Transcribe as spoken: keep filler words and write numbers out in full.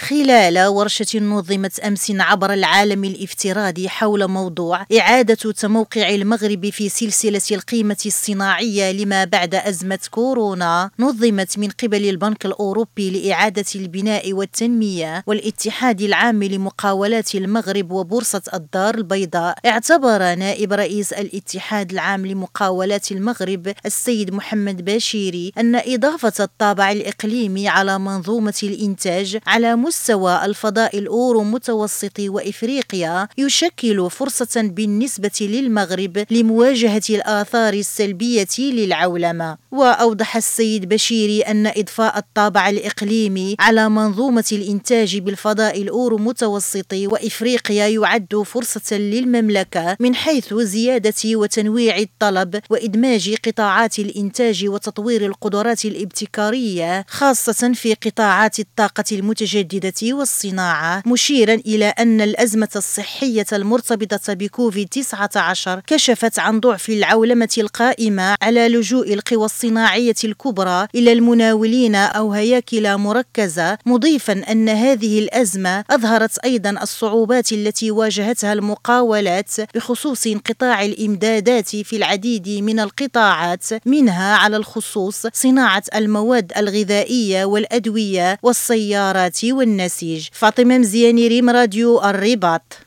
خلال ورشة نظمت أمس عبر العالم الافتراضي حول موضوع إعادة تموقع المغرب في سلسلة القيمة الصناعية لما بعد أزمة كورونا، نظمت من قبل البنك الأوروبي لإعادة البناء والتنمية والاتحاد العام لمقاولات المغرب وبورصة الدار البيضاء. اعتبر نائب رئيس الاتحاد العام لمقاولات المغرب السيد محمد باشيري أن إضافة الطابع الإقليمي على منظومة الإنتاج على مستوى الفضاء الأورو متوسط وإفريقيا يشكل فرصة بالنسبة للمغرب لمواجهة الآثار السلبية للعولمة. وأوضح السيد بشيري أن إضفاء الطابع الإقليمي على منظومة الإنتاج بالفضاء الأورو متوسط وإفريقيا يعد فرصة للمملكة من حيث زيادة وتنويع الطلب وإدماج قطاعات الإنتاج وتطوير القدرات الابتكارية خاصة في قطاعات الطاقة المتجددة والصناعة، مشيرا إلى أن الأزمة الصحية المرتبطة بكوفيد تسعة عشر كشفت عن ضعف العولمة القائمة على لجوء القوى الصناعية الكبرى إلى المناولين أو هياكل مركزة، مضيفا أن هذه الأزمة أظهرت أيضا الصعوبات التي واجهتها المقاولات بخصوص انقطاع الإمدادات في العديد من القطاعات، منها على الخصوص صناعة المواد الغذائية والأدوية والسيارات والنسيج. فاطمة مزياني، ريم راديو الرباط.